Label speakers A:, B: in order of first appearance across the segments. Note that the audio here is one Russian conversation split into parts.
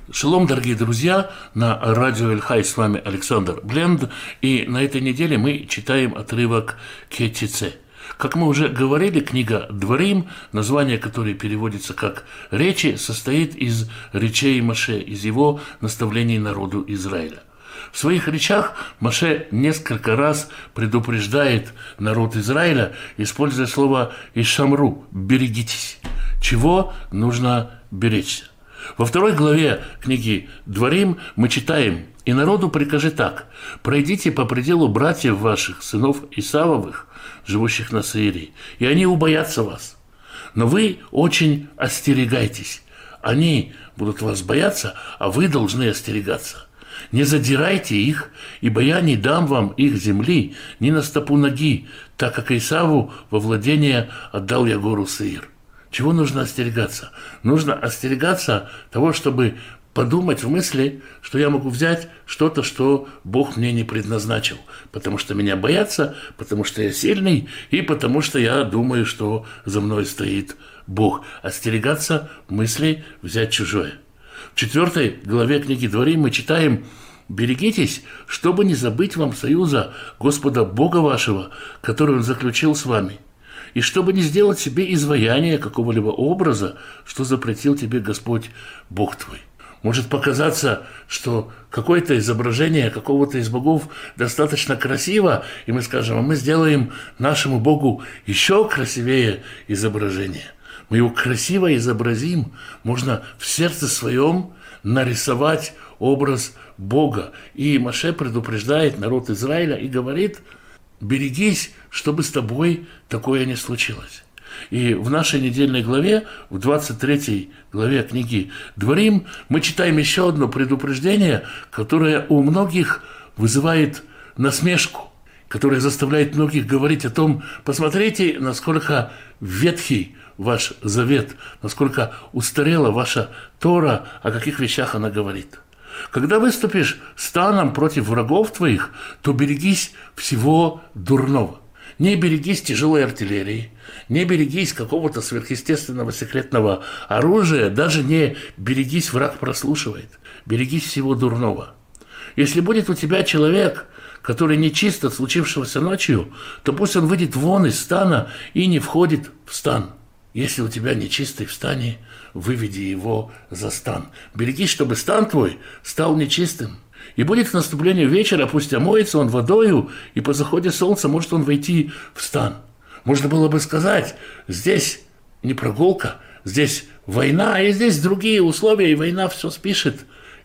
A: Шалом, дорогие друзья, на радио Эль-Хай с вами Александр Бленд, и на этой неделе мы читаем отрывок Ки-Тице. Как мы уже говорили, книга Дворим, название которой переводится как «Речи», состоит из речей Моше, из его наставлений народу Израиля. В своих речах Моше несколько раз предупреждает народ Израиля, используя слово «ишамру» – «берегитесь». Чего нужно беречься? Во второй главе книги Дворим мы читаем: «И народу прикажи так: пройдите по пределу братьев ваших, сынов Исавовых, живущих на Сеире, и они убоятся вас. Но вы очень остерегайтесь. Они будут вас бояться, а вы должны остерегаться. Не задирайте их, ибо я не дам вам их земли ни на стопу ноги, так как Исаву во владение отдал я гору Сеир». Чего нужно остерегаться? Нужно остерегаться того, чтобы подумать в мысли, что я могу взять что-то, что Бог мне не предназначил, потому что меня боятся, потому что я сильный и потому что я думаю, что за мной стоит Бог. Остерегаться мысли взять чужое. В 4 главе книги Дворим мы читаем: «Берегитесь, чтобы не забыть вам союза Господа Бога вашего, который Он заключил с вами, и чтобы не сделать себе изваяние какого-либо образа, что запретил тебе Господь Бог твой». Может показаться, что какое-то изображение какого-то из богов достаточно красиво, и мы скажем: а мы сделаем нашему Богу еще красивее изображение. Мы его красиво изобразим, можно в сердце своем нарисовать образ Бога. И Моше предупреждает народ Израиля и говорит: берегись, чтобы с тобой такое не случилось. И в нашей недельной главе, в 23 главе книги Дворим, мы читаем еще одно предупреждение, которое у многих вызывает насмешку, которое заставляет многих говорить о том: посмотрите, насколько ветхий ваш завет, насколько устарела ваша Тора, о каких вещах она говорит. Когда выступишь станом против врагов твоих, то берегись всего дурного. Не берегись тяжелой артиллерии, не берегись какого-то сверхъестественного секретного оружия, даже не берегись, враг прослушивает. Берегись всего дурного. Если будет у тебя человек, который нечист от случившегося ночью, то пусть он выйдет вон из стана и не входит в стан. Если у тебя нечистый в стане, выведи его за стан. Берегись, чтобы стан твой стал нечистым. И будет в наступлении вечера, пусть омоется он водою, и по заходе солнца может он войти в стан. Можно было бы сказать: здесь не прогулка, здесь война, и здесь другие условия, и война все спишет.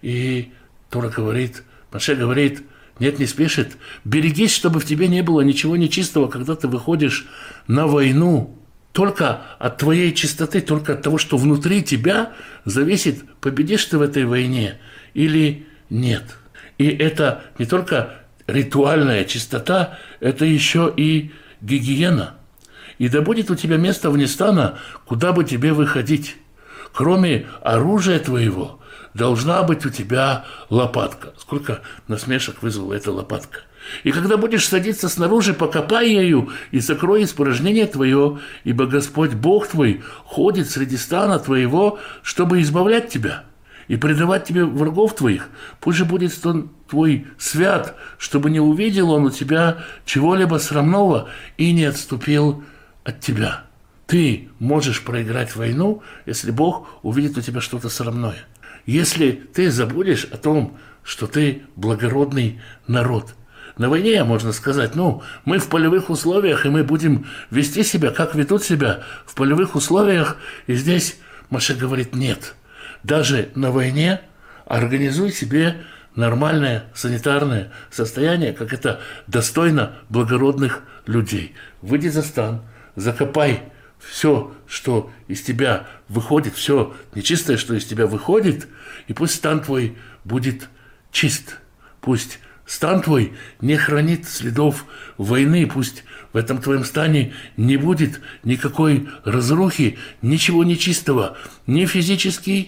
A: И Тора говорит, Моше говорит: нет, не спешит. Берегись, чтобы в тебе не было ничего нечистого, когда ты выходишь на войну. Только от твоей чистоты, только от того, что внутри тебя, зависит, победишь ты в этой войне или нет. И это не только ритуальная чистота, это еще и гигиена. И да будет у тебя место вне стана, куда бы тебе выходить. Кроме оружия твоего должна быть у тебя лопатка. Сколько насмешек вызвала эта лопатка. И когда будешь садиться снаружи, покопай ею и закрой испражнение твое, ибо Господь Бог твой ходит среди стана твоего, чтобы избавлять тебя и предавать тебе врагов твоих. Пусть же будет стан твой свят, чтобы не увидел он у тебя чего-либо срамного и не отступил от тебя. Ты можешь проиграть войну, если Бог увидит у тебя что-то срамное. Если ты забудешь о том, что ты благородный народ. На войне можно сказать: мы в полевых условиях, и мы будем вести себя, как ведут себя в полевых условиях. И здесь Моше говорит: нет, даже на войне организуй себе нормальное санитарное состояние, как это достойно благородных людей. Выйди за стан, закопай все, что из тебя выходит, все нечистое, что из тебя выходит, и пусть стан твой будет чист, пусть стан твой не хранит следов войны, пусть в этом твоем стане не будет никакой разрухи, ничего нечистого, ни физически,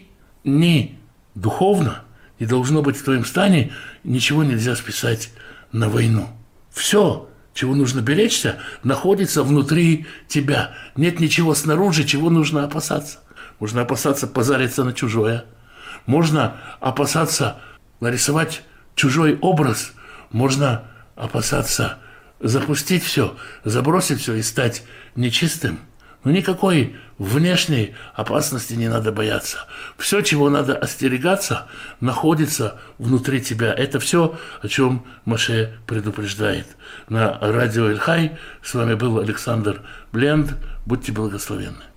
A: ни духовно. Не должно быть в твоем стане, ничего нельзя списать на войну. Все, чего нужно беречься, находится внутри тебя. Нет ничего снаружи, чего нужно опасаться. Можно опасаться позариться на чужое. Можно опасаться нарисовать чужой образ, можно опасаться запустить все, забросить все и стать нечистым. Но никакой внешней опасности не надо бояться. Все, чего надо остерегаться, находится внутри тебя. Это все, о чем Моше предупреждает. На радио Эль-Хай с вами был Александр Бленд. Будьте благословенны.